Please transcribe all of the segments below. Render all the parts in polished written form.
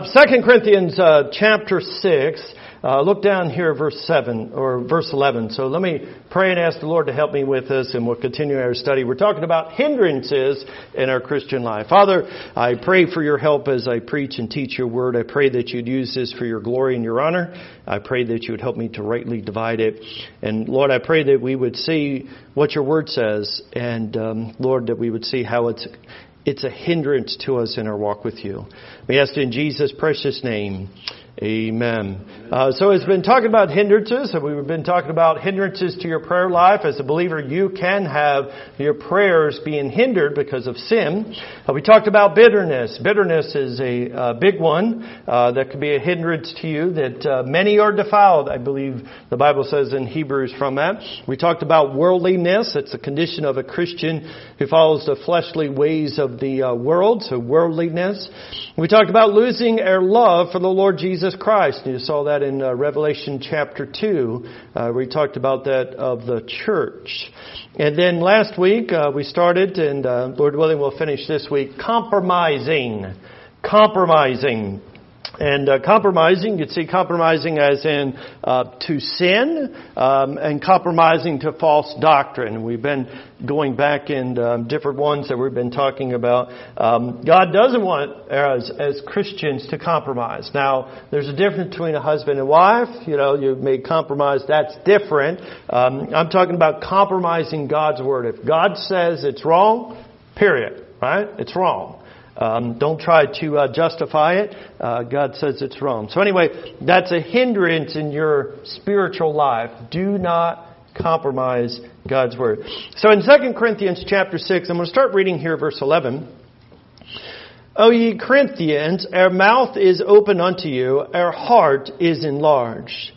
2 Corinthians chapter 6, look down here verse 7 or verse 11. So let me pray and ask the Lord to help me with this, and we'll continue our study. We're talking about hindrances in our Christian life. Father, I pray for your help as I preach and teach your word. I pray that you'd use this for your glory and your honor. I pray that you would help me to rightly divide it. And Lord, I pray that we would see what your word says, and Lord, that we would see how it's a hindrance to us in our walk with you. We ask in Jesus' precious name. Amen. So it's been talking about hindrances, and we've been talking about hindrances to your prayer life. As a believer, you can have your prayers being hindered because of sin. We talked about bitterness. Bitterness is a big one that could be a hindrance to you, that many are defiled, I believe the Bible says in Hebrews from that. We talked about worldliness. It's a condition of a Christian who follows the fleshly ways of the world, so worldliness. We talked about losing our love for the Lord Jesus Christ. You saw that in Revelation chapter 2. We talked about that of the church. And then last week we started, and Lord willing we'll finish this week, compromising. And compromising, you'd see compromising as in to sin, and compromising to false doctrine. We've been going back in different ones that we've been talking about. God doesn't want us as Christians to compromise. Now, there's a difference between a husband and wife. You know, you may compromise. That's different. I'm talking about compromising God's word. If God says it's wrong, period, right? It's wrong. Don't try to justify it. God says it's wrong. So anyway, that's a hindrance in your spiritual life. Do not compromise God's word. So in 2 Corinthians chapter 6, I'm going to start reading here verse 11. O ye Corinthians, our mouth is open unto you, our heart is enlarged.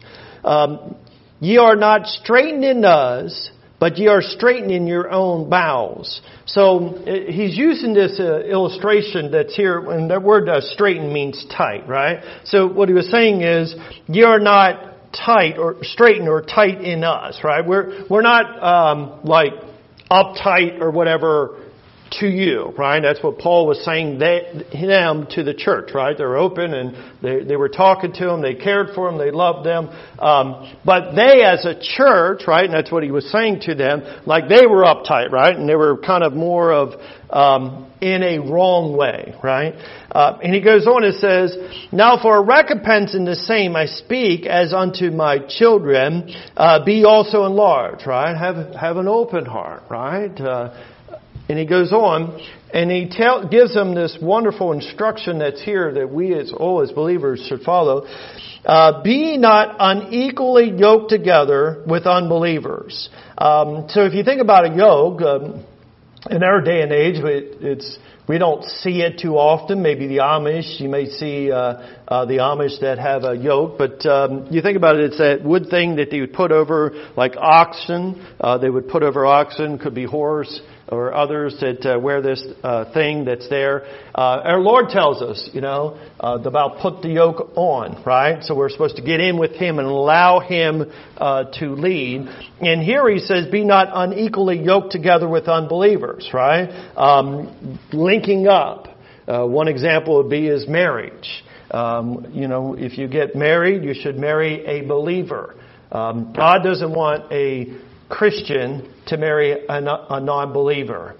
Ye are not straitened in us, but ye are straitened in your own bowels. So he's using this illustration that's here, and that word straighten means tight, right? So what he was saying is, ye are not tight or straightened or tight in us, right? We're not like uptight or whatever to you, right? That's what Paul was saying them to the church, right? They're open and they were talking to them, they cared for them, they loved them. But they as a church, right? And that's what he was saying to them, like they were uptight, right? And they were kind of more of in a wrong way, right? And he goes on and says, now for a recompense in the same I speak as unto my children, be also enlarged, right? Have an open heart, right? And he goes on, and he gives them this wonderful instruction that's here that we as believers should follow. Be not unequally yoked together with unbelievers. So if you think about a yoke, in our day and age, we don't see it too often. Maybe the Amish, you may see the Amish that have a yoke. But you think about it, it's that wood thing that they would put over, like oxen. They would put over oxen, could be horse or others that wear this thing that's there. Our Lord tells us, about put the yoke on, right? So we're supposed to get in with Him and allow Him to lead. And here He says, be not unequally yoked together with unbelievers, right? Linking up. One example would be is marriage. If you get married, you should marry a believer. God doesn't want a Christian to marry a non-believer.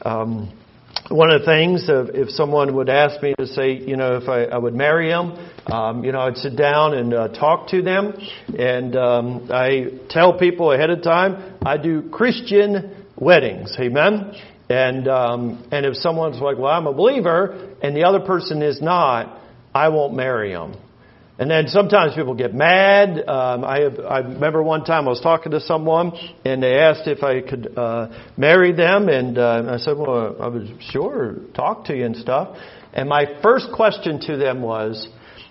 One of the things, if someone would ask me to say, if I would marry him, I'd sit down and talk to them. And I tell people ahead of time, I do Christian weddings. Amen? And if someone's like, well, I'm a believer, and the other person is not, I won't marry them. And then sometimes people get mad. I remember one time I was talking to someone and they asked if I could marry them, and I said, well, I would sure talk to you and stuff. And my first question to them was,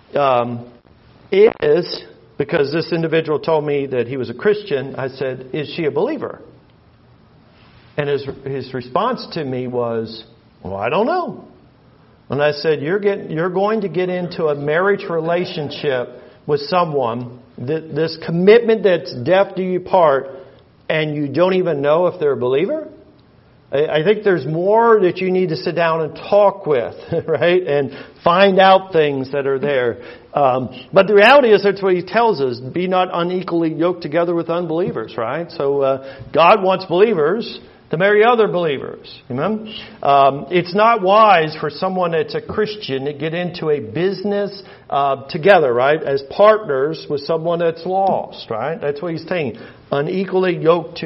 because this individual told me that he was a Christian, I said, is she a believer? And his response to me was, well, I don't know. And I said, you're going to get into a marriage relationship with someone, this commitment that's death do you part, and you don't even know if they're a believer? I think there's more that you need to sit down and talk with, right? And find out things that are there. But the reality is that's what he tells us. Be not unequally yoked together with unbelievers, right? So God wants believers to marry other believers. Amen? It's not wise for someone that's a Christian to get into a business together, right? As partners with someone that's lost, right? That's what he's saying. Unequally yoked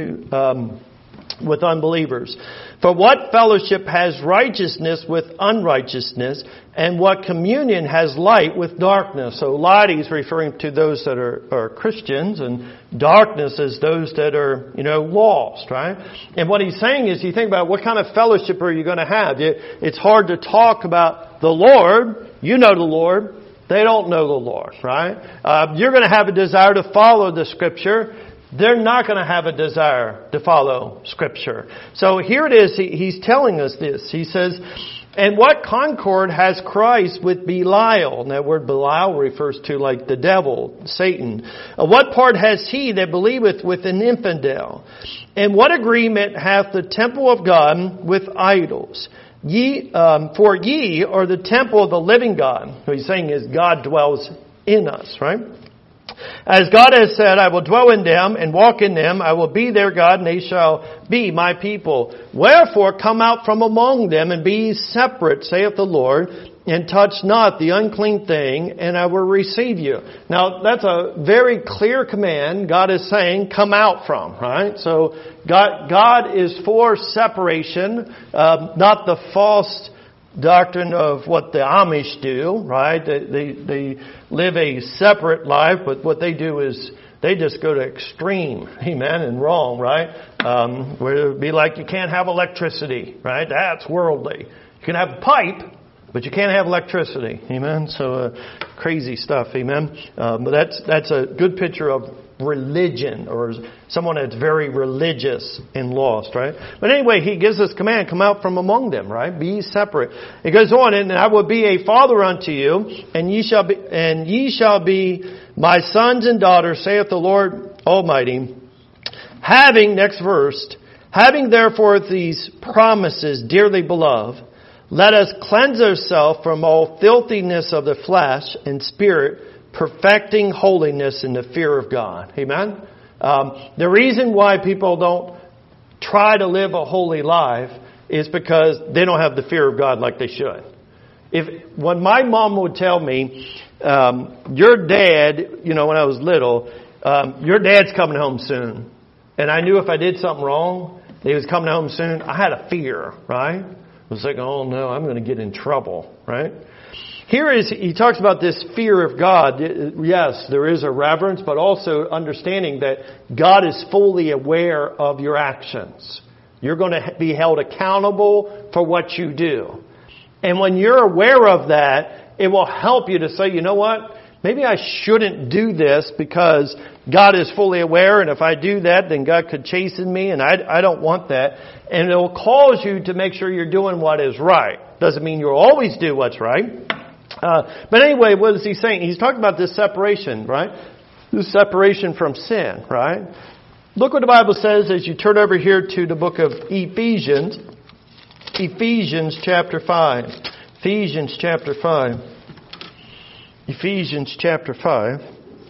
with unbelievers. For what fellowship has righteousness with unrighteousness, and what communion has light with darkness? So light is referring to those that are Christians, and darkness is those that are, lost, right? And what he's saying is, you think about what kind of fellowship are you going to have? It's hard to talk about the Lord. You know the Lord. They don't know the Lord, right? You're going to have a desire to follow the Scripture. They're not going to have a desire to follow Scripture. So here it is. He's telling us this. He says, and what concord has Christ with Belial? And that word Belial refers to like the devil, Satan. What part has he that believeth with an infidel? And what agreement hath the temple of God with idols? For ye are the temple of the living God. What he's saying is God dwells in us, right? As God has said, I will dwell in them and walk in them. I will be their God, and they shall be my people. Wherefore come out from among them and be separate, saith the Lord, and touch not the unclean thing, and I will receive you. Now, that's a very clear command God is saying, come out from, right? So God is for separation, not the false doctrine of what the Amish do, right? They live a separate life, but what they do is they just go to extreme, amen, and wrong, right? Where it would be like you can't have electricity, right? That's worldly. You can have a pipe, but you can't have electricity, amen? So crazy stuff, amen? But that's a good picture of religion, or someone that's very religious and lost, right? But anyway, he gives this command, come out from among them, right? Be separate. It goes on, and I will be a father unto you, and ye shall be my sons and daughters, saith the Lord Almighty. Next verse, having therefore these promises, dearly beloved, let us cleanse ourselves from all filthiness of the flesh and spirit, perfecting holiness in the fear of God. Amen? The reason why people don't try to live a holy life is because they don't have the fear of God like they should. When my mom would tell me, your dad, when I was little, your dad's coming home soon. And I knew if I did something wrong, he was coming home soon. I had a fear, right? I was like, oh no, I'm going to get in trouble, right? He talks about this fear of God. Yes, there is a reverence, but also understanding that God is fully aware of your actions. You're going to be held accountable for what you do. And when you're aware of that, it will help you to say, you know what? Maybe I shouldn't do this because God is fully aware, and if I do that, then God could chasten me, and I don't want that. And it will cause you to make sure you're doing what is right. Doesn't mean you'll always do what's right. But anyway, what is he saying? He's talking about this separation, right? This separation from sin, right? Look what the Bible says as you turn over here to the book of Ephesians. Ephesians chapter 5. Ephesians chapter 5. Ephesians chapter 5.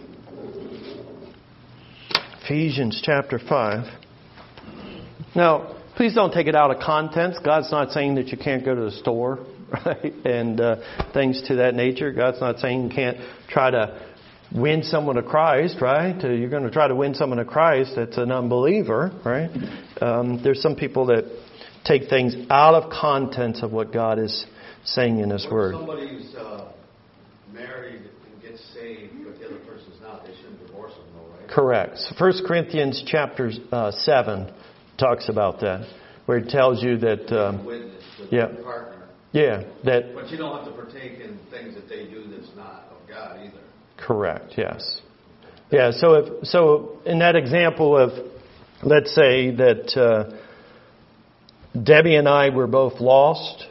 Ephesians chapter 5. Now, please don't take it out of context. God's not saying that you can't go to the store, right? And things to that nature. God's not saying you can't try to win someone to Christ, right? You're going to try to win someone to Christ that's an unbeliever, right? There's some people that take things out of context of what God is saying in His Word. Somebody's married and gets saved, but the other person's not. They shouldn't divorce them, though, right? Correct. 1 Corinthians chapter 7 talks about that, where it tells you that... witness to yeah. the partner. Yeah. That. But you don't have to partake in things that they do that's not of God either. Correct. Yes. Yeah. So in that example of, let's say that Debbie and I were both lost,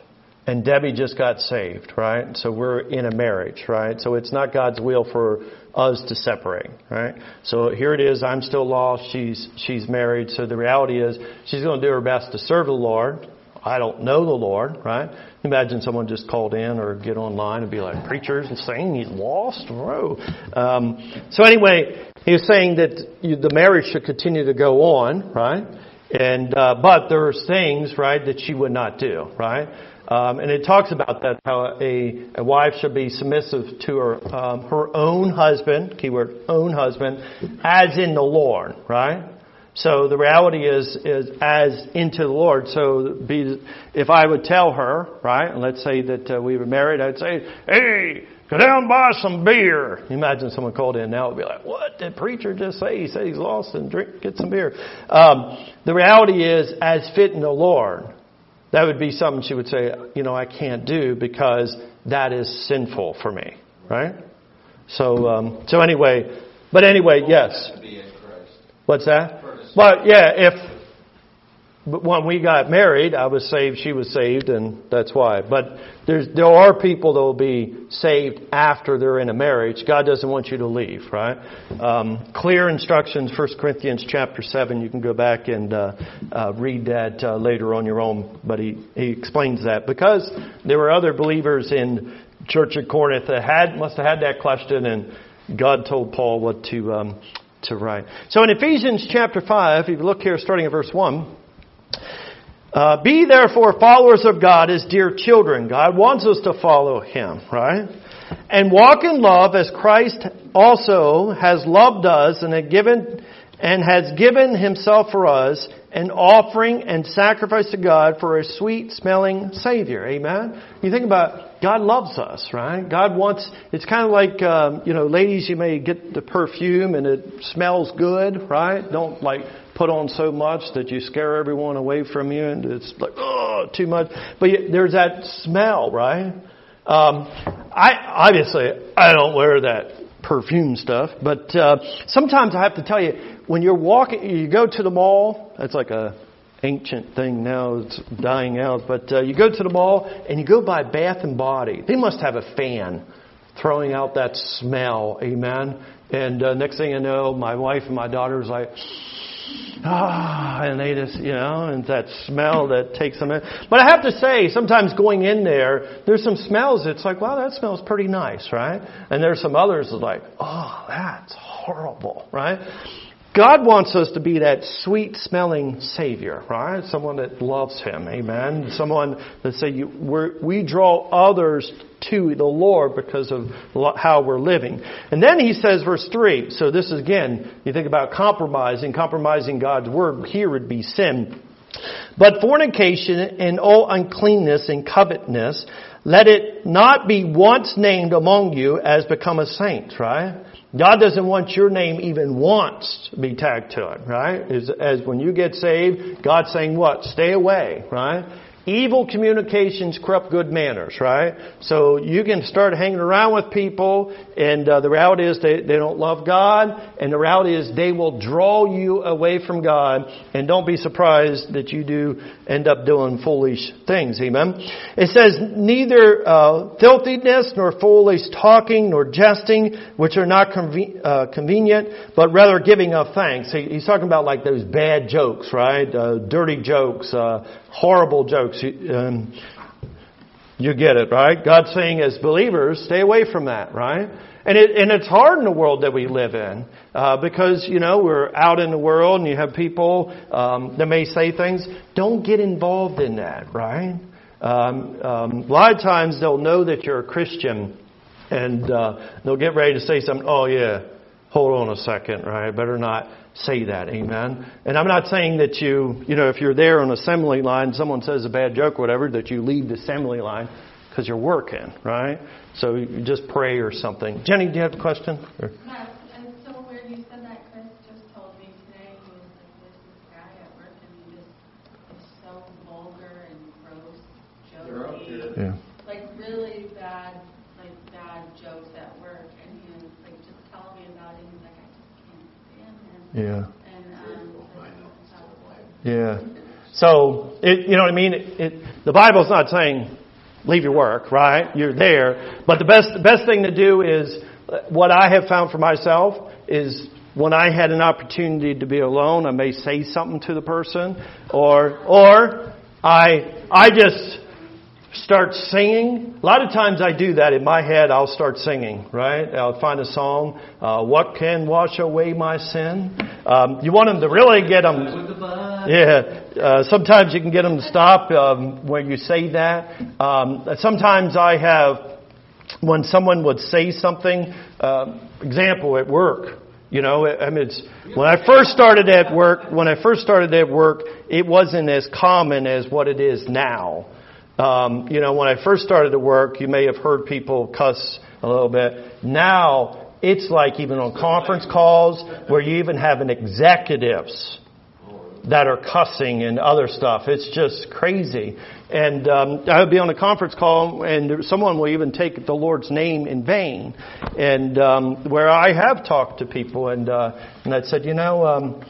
and Debbie just got saved, right? So we're in a marriage, right? So it's not God's will for us to separate, right? So here it is. I'm still lost. She's married. So the reality is she's going to do her best to serve the Lord. I don't know the Lord, right? Imagine someone just called in or get online and be like, preachers and saying he's lost. Whoa. So anyway, he was saying that the marriage should continue to go on, right? And but there's things, right, that she would not do, right? And it talks about that, how a wife should be submissive to her own husband, keyword own husband, as in the Lord, right? So the reality is as into the Lord. So if I would tell her, right, and let's say that we were married, I'd say, hey, go down and buy some beer. Imagine someone called in now, would be like, what did preacher just say? He said he's lost and get some beer. The reality is, as fit in the Lord, that would be something she would say, I can't do because that is sinful for me, right? So anyway, yes. What's that? Well, yeah, but when we got married, I was saved, she was saved, and that's why. But there are people that will be saved after they're in a marriage. God doesn't want you to leave, right? Clear instructions, 1 Corinthians chapter 7. You can go back and read that later on your own. But he explains that because there were other believers in Church at Corinth that must have had that question, and God told Paul what to write. So in Ephesians chapter 5, if you look here starting at verse 1, be therefore followers of God as dear children. God wants us to follow Him, right? And walk in love as Christ also has loved us and has given Himself for us, an offering and sacrifice to God for a sweet smelling Savior. Amen? You think about God loves us, right? God wants, it's kind of like, ladies, you may get the perfume and it smells good, right? Don't put on so much that you scare everyone away from you and it's like, oh, too much. But there's that smell, right? I don't wear that perfume stuff, but sometimes I have to tell you, when you're walking, you go to the mall. That's like a ancient thing now. It's dying out. But you go to the mall and you go by Bath and Body. They must have a fan throwing out that smell. Amen. And next thing you know, my wife and my daughter's like, and they just, and that smell that takes them in. But I have to say, sometimes going in there's some smells. It's like, wow, that smells pretty nice, right? And there's some others that like, oh, that's horrible, right? God wants us to be that sweet-smelling Savior, right? Someone that loves Him, amen? Someone that say we draw others to the Lord because of how we're living. And then He says, verse 3, so this is again, you think about compromising God's Word, here would be sin. But fornication and all uncleanness and covetousness, let it not be once named among you as become a saint, right? God doesn't want your name even once to be tagged to it, right? As when you get saved, God's saying what? Stay away, right? Evil communications corrupt good manners, right? So you can start hanging around with people, and the reality is they don't love God, and the reality is they will draw you away from God, and don't be surprised that you do end up doing foolish things, amen? It says, neither filthiness, nor foolish talking, nor jesting, which are not convenient, but rather giving of thanks. He's talking about like those bad jokes, right? Dirty jokes, horrible jokes. You get it, right? God's saying as believers, stay away from that, right? And it's hard in the world that we live in because, we're out in the world and you have people that may say things. Don't get involved in that, right? A lot of times they'll know that you're a Christian and they'll get ready to say something. Oh, yeah, hold on a second, right? Better not say that, amen. And I'm not saying that if you're there on assembly line, someone says a bad joke or whatever, that you leave the assembly line because you're working, right? So you just pray or something. Jenny, do you have a question? Or? No, it's so weird you said that. Chris just told me today, he was like, there's this guy at work and he just is so vulgar and gross, jokey. Yeah. Like really bad jokes at work. And he was like just telling me about it. He's like, I just can't stand him. Yeah. And yeah. So, you know what I mean? The Bible's not saying leave your work, right? You're there. But the best thing to do is, what I have found for myself is, when I had an opportunity to be alone, I may say something to the person, or I just start singing. A lot of times I do that in my head. I'll start singing, right? I'll find a song. What can wash away my sin? You want them to really get them. Yeah. Sometimes you can get them to stop when you say that. Sometimes I have, when someone would say something, example at work. You know, I mean, when I first started at work, it wasn't as common as what it is now. You know, when I first started to work, you may have heard people cuss a little bit. Now, it's like even on conference calls where you even have an executives that are cussing and other stuff. It's just crazy. And I would be on a conference call, and someone will even take the Lord's name in vain. And where I have talked to people, and I said, you know,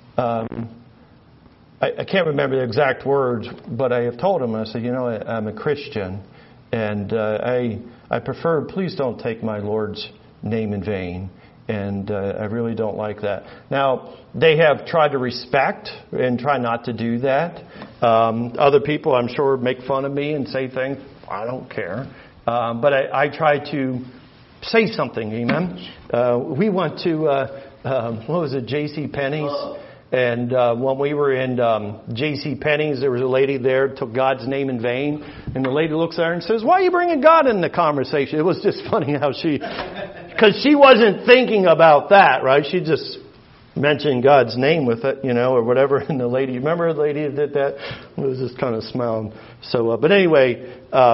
I can't remember the exact words, but I have told them, I said, you know, I'm a Christian, and I prefer, please don't take my Lord's name in vain. And I really don't like that. Now, they have tried to respect and try not to do that. Other people, I'm sure, make fun of me and say things. I don't care. But I try to say something, amen? We went to, what was it, J.C. Penney's? And when we were in J.C. Penney's, there was a lady there, took God's name in vain. And the lady looks at her and says, why are you bringing God in the conversation? It was just funny how because she wasn't thinking about that, right? She just mentioned God's name with it, you know, or whatever. And the lady, remember the lady that did that? It was just kind of smiling. So, but anyway,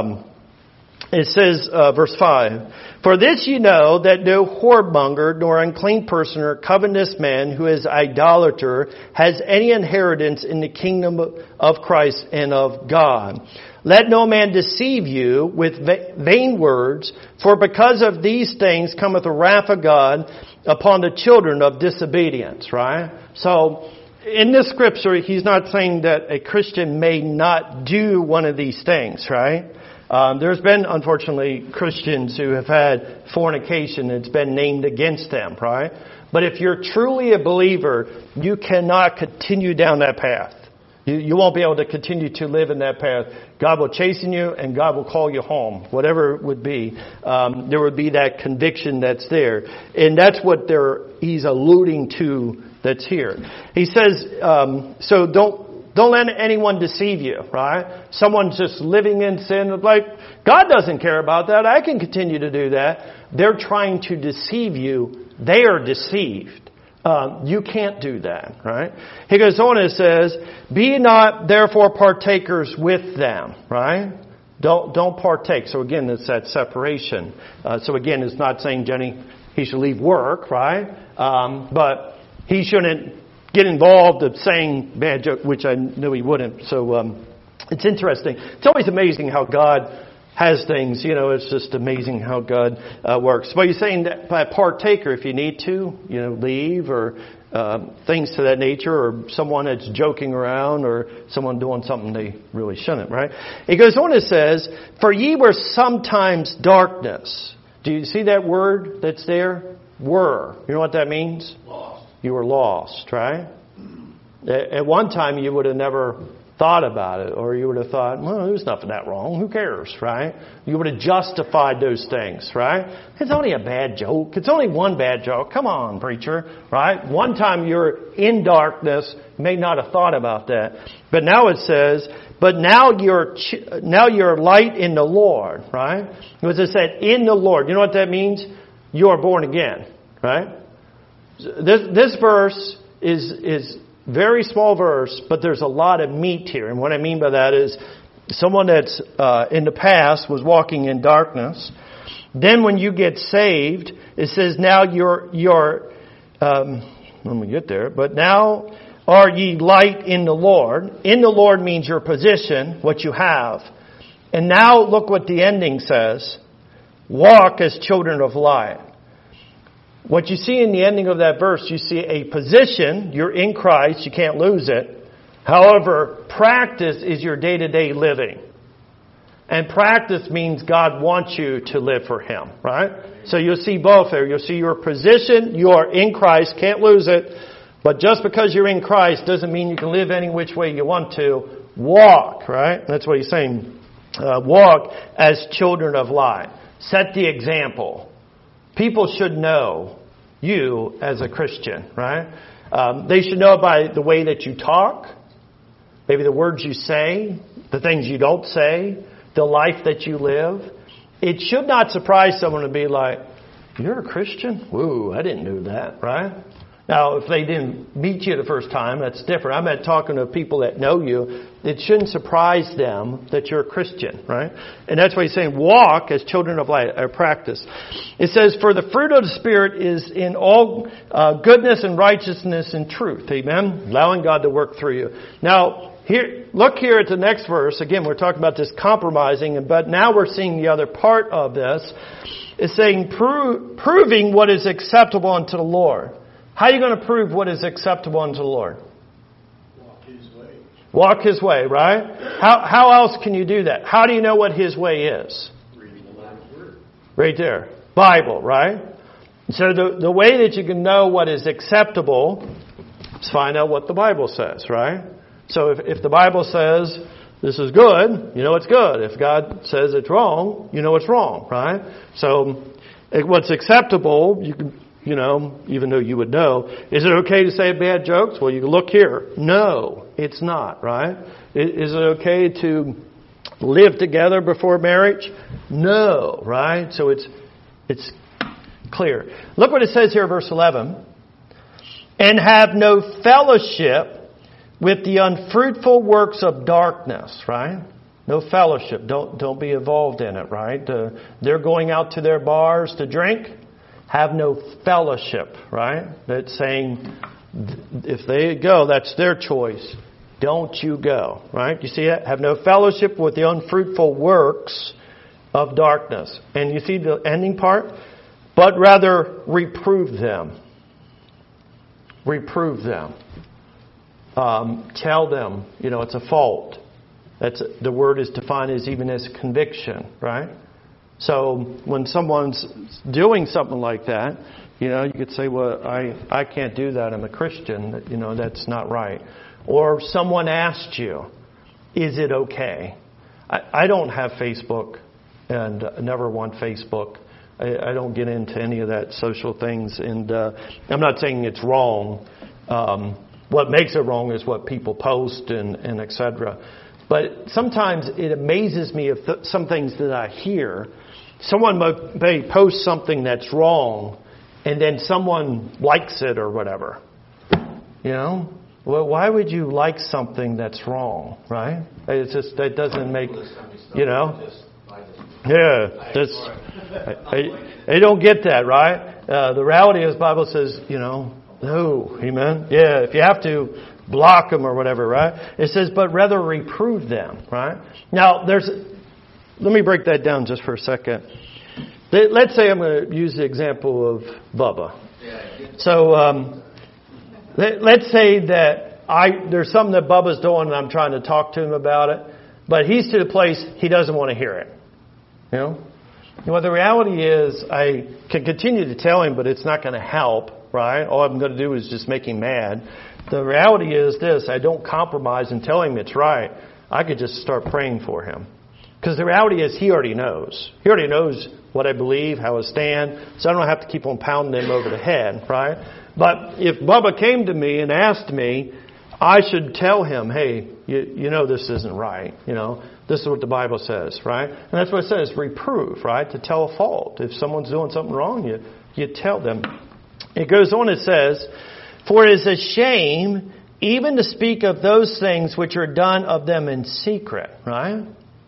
it says, verse 5, for this you know, that no whoremonger, nor unclean person, or covetous man who is idolater has any inheritance in the kingdom of Christ and of God. Let no man deceive you with vain words, for because of these things cometh the wrath of God upon the children of disobedience, right? So, in this scripture, he's not saying that a Christian may not do one of these things, right? There's been, unfortunately, Christians who have had fornication. It's been named against them, right? But if you're truly a believer, you cannot continue down that path. You won't be able to continue to live in that path. God will chasten you and God will call you home, whatever it would be. There would be that conviction that's there. And that's what he's alluding to that's here. He says, so don't let anyone deceive you, right? Someone's just living in sin. Like, God doesn't care about that. I can continue to do that. They're trying to deceive you. They are deceived. You can't do that, right? He goes on and says, be not therefore partakers with them, right? Don't partake. So again, it's that separation. So again, it's not saying, Jenny, he should leave work, right? But he shouldn't get involved in saying bad jokes, which I knew he wouldn't. So it's interesting. It's always amazing how God has things, you know, it's just amazing how God works. But you're saying that by a partaker, if you need to, you know, leave or things to that nature, or someone that's joking around or someone doing something they really shouldn't, right? It goes on and says, for ye were sometimes darkness. Do you see that word that's there? Were. You know what that means? Lost. You were lost, right? At one time you would have never thought about it, or you would have thought, well, there's nothing that wrong. Who cares, right? You would have justified those things, right? It's only a bad joke. It's only one bad joke. Come on, preacher, right? One time you're in darkness, you may not have thought about that. But now it says, but now you're light in the Lord, right? Because it said, in the Lord. You know what that means? You are born again, right? This verse is very small verse, but there's a lot of meat here. And what I mean by that is someone that's in the past was walking in darkness. Then when you get saved, it says now you're let me get there. But now are ye light in the Lord. In the Lord means your position, what you have. And now look what the ending says. Walk as children of light. What you see in the ending of that verse, you see a position. You're in Christ. You can't lose it. However, practice is your day-to-day living. And practice means God wants you to live for Him, right? So you'll see both there. You'll see your position. You are in Christ. Can't lose it. But just because you're in Christ doesn't mean you can live any which way you want to. Walk, right? That's what he's saying. Walk as children of light. Set the example. People should know you as a Christian, right? They should know by the way that you talk, maybe the words you say, the things you don't say, the life that you live. It should not surprise someone to be like, you're a Christian? Whoa, I didn't know that, right? Now, if they didn't meet you the first time, that's different. I meant talking to people that know you. It shouldn't surprise them that you're a Christian, right? And that's why he's saying, walk as children of light, or practice. It says, for the fruit of the Spirit is in all goodness and righteousness and truth. Amen? Allowing God to work through you. Now, look here at the next verse. Again, we're talking about this compromising, but now we're seeing the other part of this. It's saying, proving what is acceptable unto the Lord. How are you going to prove what is acceptable unto the Lord? Walk His way. Walk His way, right? How else can you do that? How do you know what His way is? Reading the Word. Right there. Bible, right? So the way that you can know what is acceptable is find out what the Bible says, right? So if the Bible says this is good, you know it's good. If God says it's wrong, you know it's wrong, right? So what's acceptable, you can, even though you would know, is it okay to say bad jokes? Well, you can look here. No, it's not, right? Is it okay to live together before marriage? No, right? So it's clear. Look what it says here, verse 11. And have no fellowship with the unfruitful works of darkness, right? No fellowship. Don't be involved in it, right? They're going out to their bars to drink. Have no fellowship, right? That's saying if they go, that's their choice. Don't you go, right? You see that? Have no fellowship with the unfruitful works of darkness. And you see the ending part? But rather reprove them. Reprove them. Tell them, it's a fault. That's the word is defined as even as conviction, right? So when someone's doing something like that, you could say, well, I can't do that. I'm a Christian. That's not right. Or someone asked you, is it okay? I don't have Facebook and never want Facebook. I don't get into any of that social things. And I'm not saying it's wrong. What makes it wrong is what people post and et cetera. But sometimes it amazes me of some things that I hear. Someone may post something that's wrong, and then someone likes it or whatever. Well, why would you like something that's wrong, right? It's just, that doesn't make, I don't get that, right? The reality is, the Bible says, no, amen? Yeah, if you have to, block them or whatever, right? It says, but rather reprove them, right? Now, let me break that down just for a second. Let's say I'm going to use the example of Bubba. So, let's say that there's something that Bubba's doing and I'm trying to talk to him about it, but he's to the place he doesn't want to hear it. Well, the reality is I can continue to tell him, but it's not going to help, right? All I'm going to do is just make him mad. The reality is this, I don't compromise and tell him it's right. I could just start praying for him. Because the reality is he already knows. He already knows what I believe, how I stand, so I don't have to keep on pounding him over the head, right? But if Bubba came to me and asked me, I should tell him, hey, you know this isn't right. This is what the Bible says, right? And that's what it says, reprove, right? To tell a fault. If someone's doing something wrong, you tell them. It goes on, it says, for it is a shame even to speak of those things which are done of them in secret, right?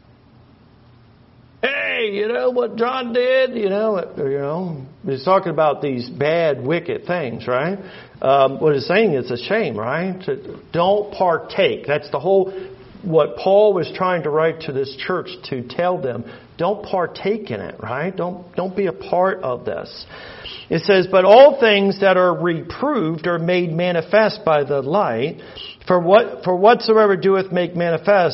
Hey, what John did? He's talking about these bad, wicked things, right? What he's saying is a shame, right? Don't partake. That's the whole, what Paul was trying to write to this church to tell them. Don't partake in it, right? Don't be a part of this. It says, but all things that are reproved are made manifest by the light. For whatsoever doeth make manifest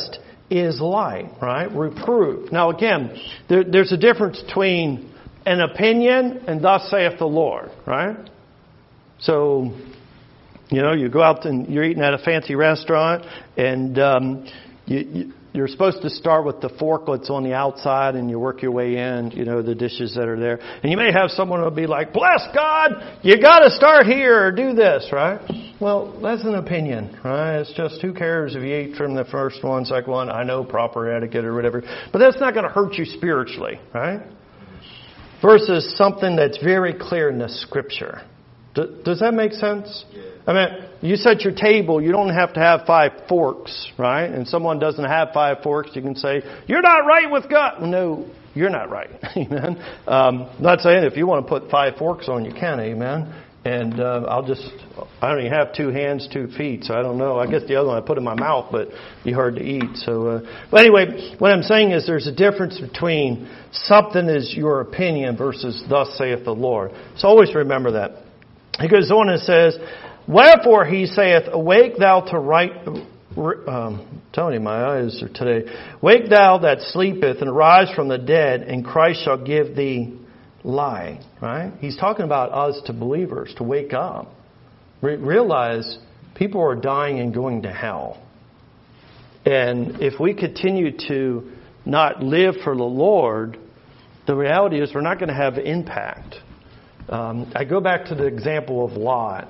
is light, right? Reprove. Now again, there's a difference between an opinion and thus saith the Lord, right? So, you go out and you're eating at a fancy restaurant, and you're supposed to start with the forklets on the outside, and you work your way in, the dishes that are there. And you may have someone who will be like, bless God, you got to start here or do this, right? Well, that's an opinion, right? It's just, who cares if you eat from the first one, second one, I know proper etiquette or whatever. But that's not going to hurt you spiritually, right? Versus something that's very clear in the Scripture. Does that make sense? Yeah. I mean, you set your table, you don't have to have 5 forks, right? And someone doesn't have 5 forks, you can say, you're not right with God. No, you're not right. Amen. Not saying if you want to put 5 forks on, you can. Amen. And I don't even have 2 hands, 2 feet, so I don't know. I guess the other one I put in my mouth, but be hard to eat. So, but anyway, what I'm saying is there's a difference between something is your opinion versus thus saith the Lord. So always remember that. He goes on and says, wherefore he saith, awake thou to right... telling you, my eyes are today. Wake thou that sleepeth, and arise from the dead, and Christ shall give thee light. Right? He's talking about us to believers, to wake up. Realize people are dying and going to hell. And if we continue to not live for the Lord, the reality is we're not going to have impact. I go back to the example of Lot.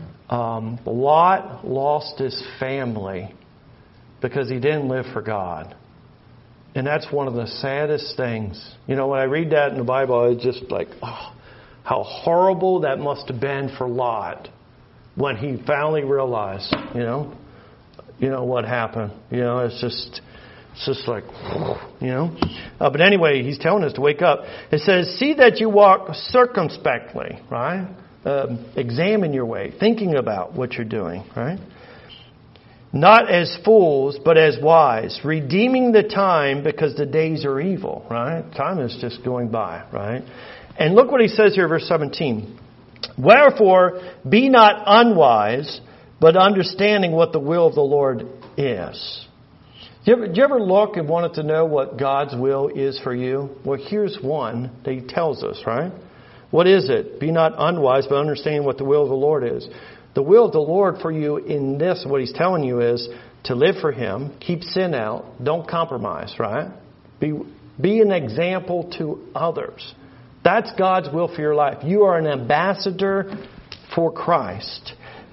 Lot lost his family because he didn't live for God. And that's one of the saddest things. When I read that in the Bible, I was just like, oh, how horrible that must have been for Lot when he finally realized, what happened. It's just like, But anyway, he's telling us to wake up. It says, see that you walk circumspectly, right? Examine your way, thinking about what you're doing, right? Not as fools, but as wise, redeeming the time because the days are evil, right? Time is just going by, right? And look what he says here, verse 17. Wherefore, be not unwise, but understanding what the will of the Lord is. Do you ever look and wanted to know what God's will is for you? Well, here's one that he tells us, right? What is it? Be not unwise, but understanding what the will of the Lord is. The will of the Lord for you in this, what he's telling you is to live for him, keep sin out, don't compromise, right? Be an example to others. That's God's will for your life. You are an ambassador for Christ.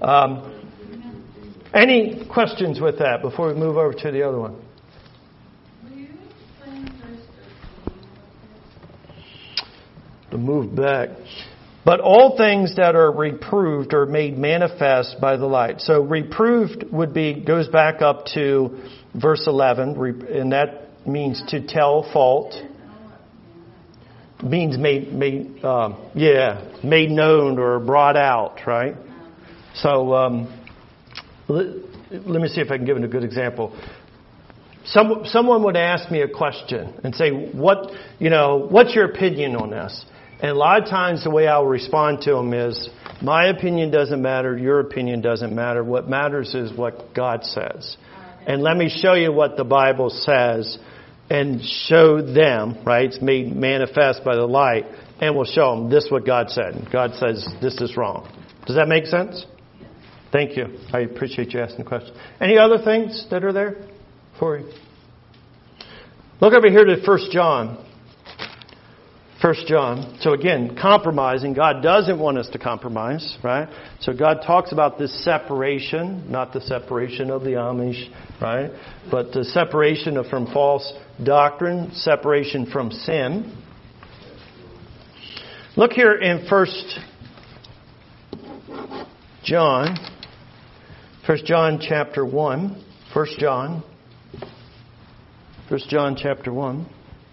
Any questions with that before we move over to the other one? Will you explain verse 13? To move back. But all things that are reproved are made manifest by the light. So reproved goes back up to verse 11, and that means to tell fault. Means made known or brought out, right? So let me see if I can give it a good example. Someone would ask me a question and say, what's your opinion on this? And a lot of times the way I'll respond to them is, my opinion doesn't matter, your opinion doesn't matter. What matters is what God says. And let me show you what the Bible says and show them, right? It's made manifest by the light. And we'll show them this is what God said. God says this is wrong. Does that make sense? Thank you. I appreciate you asking the question. Any other things that are there for you? Look over here to 1 John. 1 John. So again, compromising. God doesn't want us to compromise, right? So God talks about this separation, not the separation of the Amish, right? But the separation from false doctrine, separation from sin. Look here in 1 John. 1 John chapter 1. 1 John chapter 1.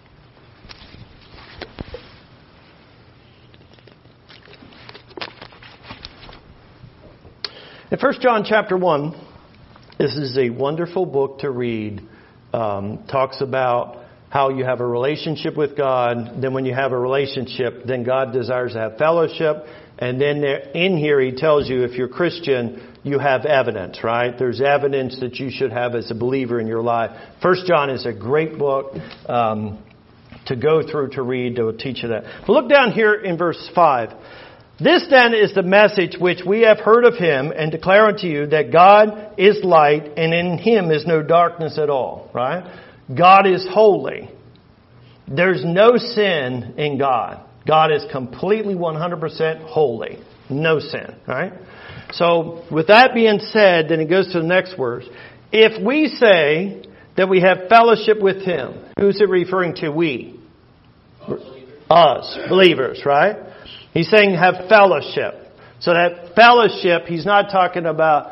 In 1 John chapter 1, this is a wonderful book to read. Talks about how you have a relationship with God. Then when you have a relationship, then God desires to have fellowship. And then in here he tells you if you're Christian, you have evidence, right? There's evidence that you should have as a believer in your life. 1 John is a great book to go through, to read, to teach you that. But look down here in verse 5. This then is the message which we have heard of him and declare unto you that God is light and in him is no darkness at all, right? God is holy. There's no sin in God. God is completely 100% holy. No sin, right? So with that being said, then it goes to the next verse. If we say that we have fellowship with him, who's it referring to? We. Us, believers, right? He's saying have fellowship. So that fellowship, he's not talking about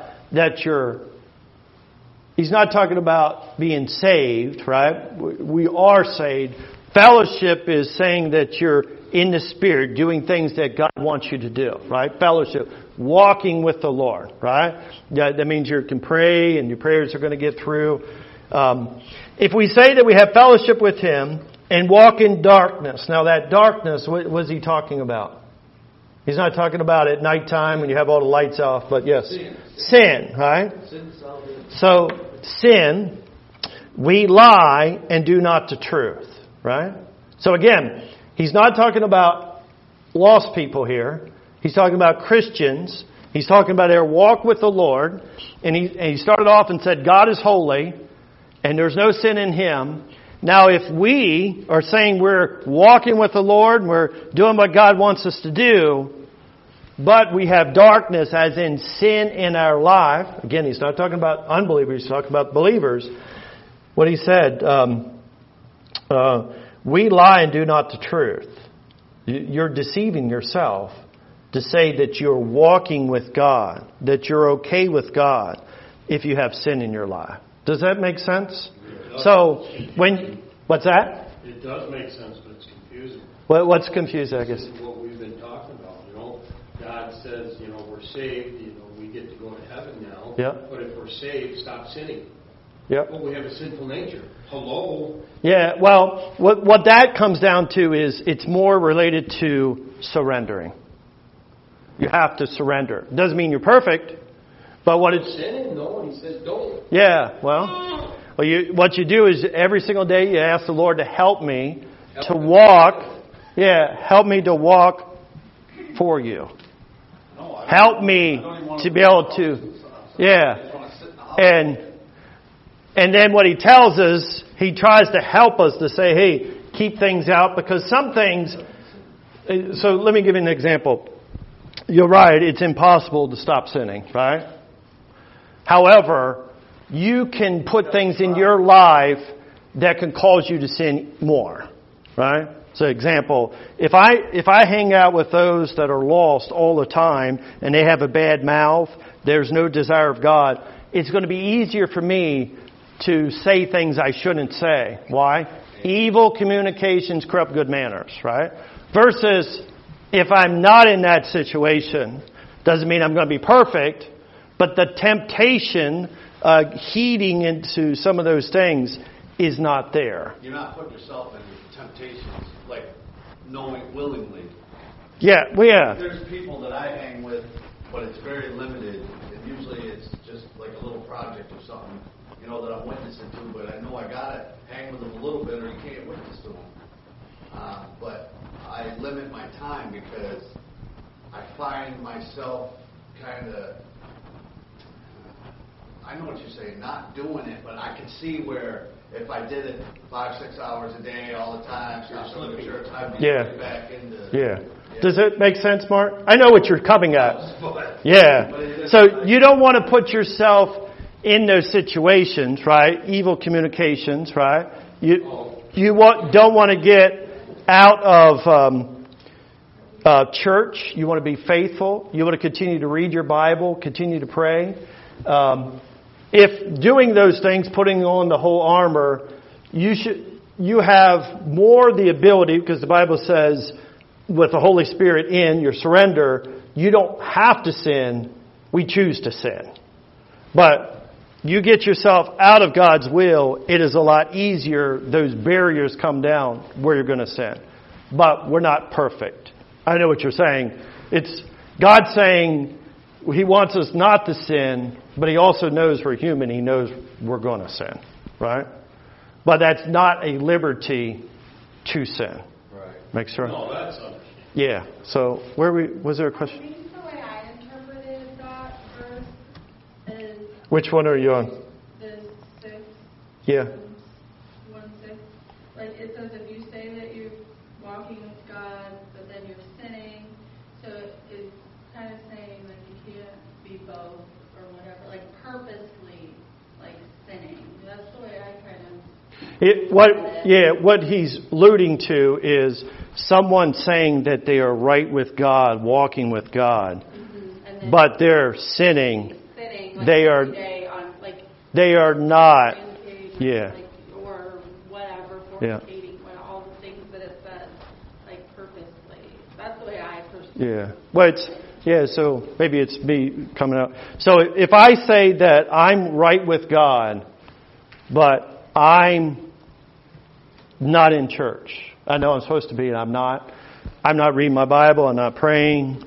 he's not talking about being saved, right? We are saved. Fellowship is saying that you're in the Spirit, doing things that God wants you to do, right? Fellowship, walking with the Lord, right? That means you can pray and your prayers are going to get through. If we say that we have fellowship with him and walk in darkness, now that darkness, what was he talking about? He's not talking about at nighttime when you have all the lights off, but yes, sin, right? So sin, we lie and do not the truth, right? So again, he's not talking about lost people here. He's talking about Christians. He's talking about their walk with the Lord. And he started off and said, God is holy and there's no sin in him. Now, if we are saying we're walking with the Lord and we're doing what God wants us to do, but we have darkness as in sin in our life. Again, he's not talking about unbelievers. He's talking about believers. What he said, we lie and do not the truth. You're deceiving yourself to say that you're walking with God, that you're okay with God if you have sin in your life. Does that make sense? So, what's that? It does make sense, but it's confusing. What's confusing, I guess? This is what we've been talking about, God says, we're saved, we get to go to heaven now. Yeah. But if we're saved, stop sinning. Yep. Well, we have a sinful nature. Hello? Yeah, well, what that comes down to is it's more related to surrendering. You have to surrender. It doesn't mean you're perfect, but what it's... Sinning? No, he says don't. Yeah, well what you do is every single day you ask the Lord to help me to walk. Yeah, help me to walk for you. Help me to be able to... Yeah. And then what he tells us, he tries to help us to say, hey, keep things out, because some things... So let me give you an example. You're right, it's impossible to stop sinning, right? However, you can put things in your life that can cause you to sin more, right? So example, if I hang out with those that are lost all the time and they have a bad mouth, there's no desire of God, it's going to be easier for me to say things I shouldn't say. Why? Evil communications corrupt good manners, right? Versus if I'm not in that situation, doesn't mean I'm going to be perfect, but the temptation, heeding into some of those things is not there. You're not putting yourself in temptations, like knowing willingly. Yeah, well, yeah. There's people that I hang with, but it's very limited, and usually it's just like a little project or something, that I'm witnessing to, but I know I gotta hang with them a little bit or you can't witness to them. But I limit my time because I find myself kind of, I know what you're saying, not doing it, but I can see where if I did it 5-6 hours a day all the time, stop going to church, I'd be back into... Yeah. Does it make sense, Mark? I know what you're coming at. Yeah. So you don't want to put yourself in those situations, right? Evil communications, right? You don't want to get out of church. You want to be faithful. You want to continue to read your Bible, continue to pray. If doing those things, putting on the whole armor, you have more the ability, because the Bible says, with the Holy Spirit in your surrender, you don't have to sin. We choose to sin. But you get yourself out of God's will, it is a lot easier. Those barriers come down where you're going to sin. But we're not perfect. I know what you're saying. It's God saying He wants us not to sin, but He also knows we're human. He knows we're going to sin. Right? But that's not a liberty to sin. Right. Make sure. No, that's understandable. Yeah. So was there a question? I think the way I interpreted that verse is Which one are you on? the 6, Yeah. 1:6. Like it says, if you say that you're walking with God, but then you're sinning, so it's kind of saying like you can't be both or whatever, like purposely like sinning. That's the way I kind of. What he's alluding to is someone saying that they are right with God, walking with God, but they're sinning. Like they are. On, like, they are not. Like, or whatever, Yeah. All the things that it says, like purposely. That's the way I personally. Yeah. Well, so maybe it's me coming out. So if I say that I'm right with God, but I'm not in church. I know I'm supposed to be and I'm not. I'm not reading my Bible. I'm not praying,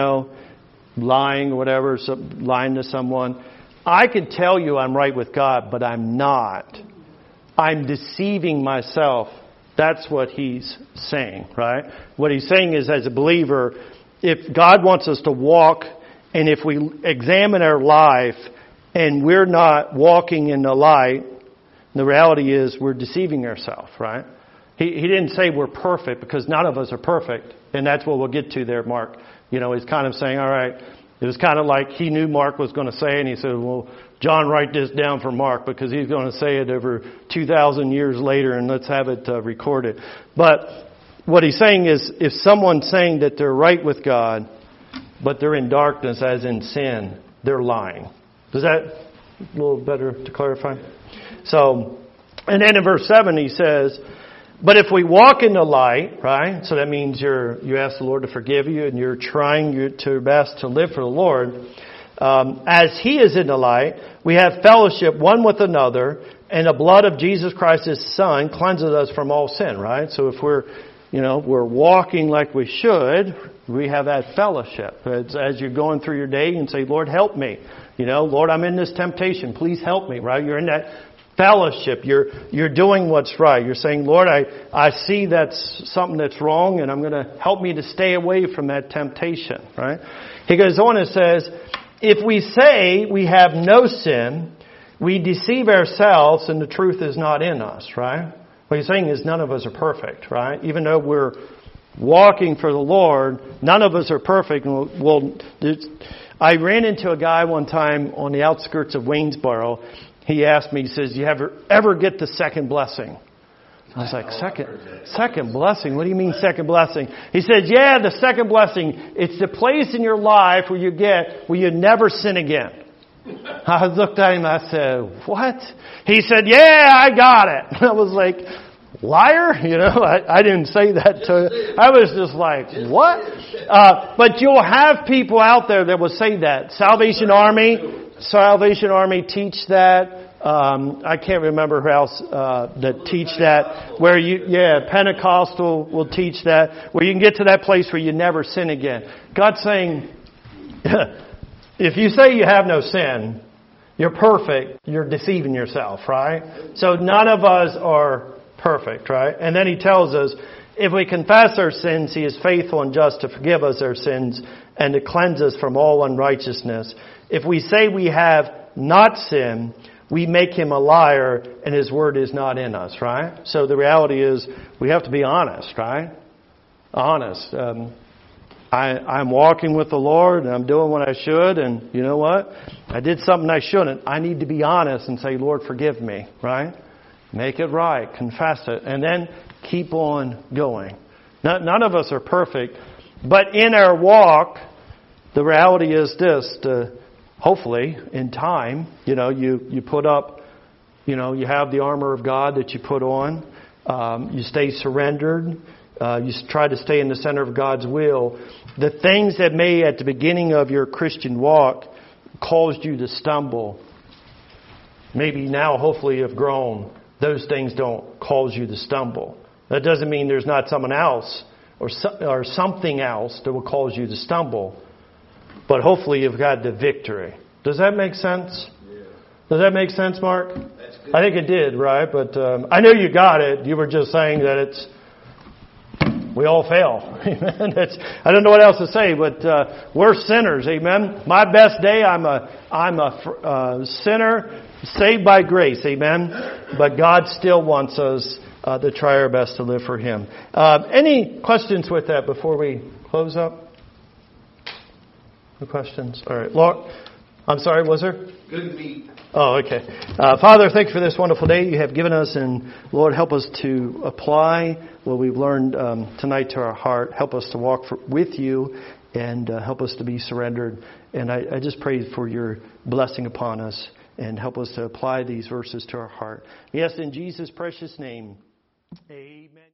lying or whatever, lying to someone. I could tell you I'm right with God, but I'm not. I'm deceiving myself. That's what he's saying, right? What he's saying is, as a believer, if God wants us to walk, and if we examine our life and we're not walking in the light, the reality is we're deceiving ourselves, right? He didn't say we're perfect, because none of us are perfect. And that's what we'll get to there, Mark. He's kind of saying, all right, it was kind of like he knew Mark was going to say it, and he said, well, John, write this down for Mark, because he's going to say it over 2,000 years later, and let's have it recorded. But what he's saying is, if someone's saying that they're right with God, but they're in darkness, as in sin, they're lying. Is that a little better to clarify? So, and then in verse 7 he says, but if we walk in the light, right? So that means you ask the Lord to forgive you, and you're trying your best to live for the Lord. As He is in the light, we have fellowship one with another, and the blood of Jesus Christ, His Son, cleanses us from all sin, right? So if we're walking like we should, we have that fellowship. It's as you're going through your day and say, Lord, help me. Lord, I'm in this temptation. Please help me, right? You're in that fellowship. You're doing what's right. You're saying, Lord, I see that's something that's wrong, and I'm going to help me to stay away from that temptation, right? He goes on and says, if we say we have no sin, we deceive ourselves, and the truth is not in us, right? What he's saying is none of us are perfect, right? Even though we're walking for the Lord, none of us are perfect. I ran into a guy one time on the outskirts of Waynesboro. He asked me, he says, you ever get the second blessing? I was like, second blessing? What do you mean second blessing? He said, yeah, the second blessing. It's the place in your life where you never sin again. I looked at him and I said, what? He said, yeah, I got it. I was like, liar? I didn't say that to him. I was just like, what? But you'll have people out there that will say that. Salvation Army teach that. I can't remember who else that teach that. Pentecostal will teach that. Where you can get to that place where you never sin again. God's saying, if you say you have no sin, you're perfect, you're deceiving yourself, right? So none of us are perfect, right? And then He tells us, if we confess our sins, He is faithful and just to forgive us our sins and to cleanse us from all unrighteousness. If we say we have not sinned, we make Him a liar, and His word is not in us, right? So the reality is, we have to be honest, right? Honest. I'm walking with the Lord, and I'm doing what I should, and you know what? I did something I shouldn't. I need to be honest and say, Lord, forgive me, right? Make it right. Confess it. And then keep on going. None of us are perfect, but in our walk, the reality is this, hopefully, in time, you put up, you have the armor of God that you put on. You stay surrendered. You try to stay in the center of God's will. The things that may, at the beginning of your Christian walk, caused you to stumble, maybe now hopefully have grown, those things don't cause you to stumble. That doesn't mean there's not someone else or something else that will cause you to stumble. But hopefully you've got the victory. Does that make sense? Yeah. Does that make sense, Mark? That's good. I think it did, right? But I know you got it. You were just saying that we all fail. Amen. I don't know what else to say, but we're sinners. Amen. My best day, I'm a sinner saved by grace. Amen. But God still wants us to try our best to live for Him. Any questions with that before we close up? No questions? All right. Lord, I'm sorry, was there? Good meat. Oh, okay. Father, thank you for this wonderful day you have given us. And Lord, help us to apply what we've learned tonight to our heart. Help us to walk with you and help us to be surrendered. And I just pray for your blessing upon us and help us to apply these verses to our heart. Yes, in Jesus' precious name, amen.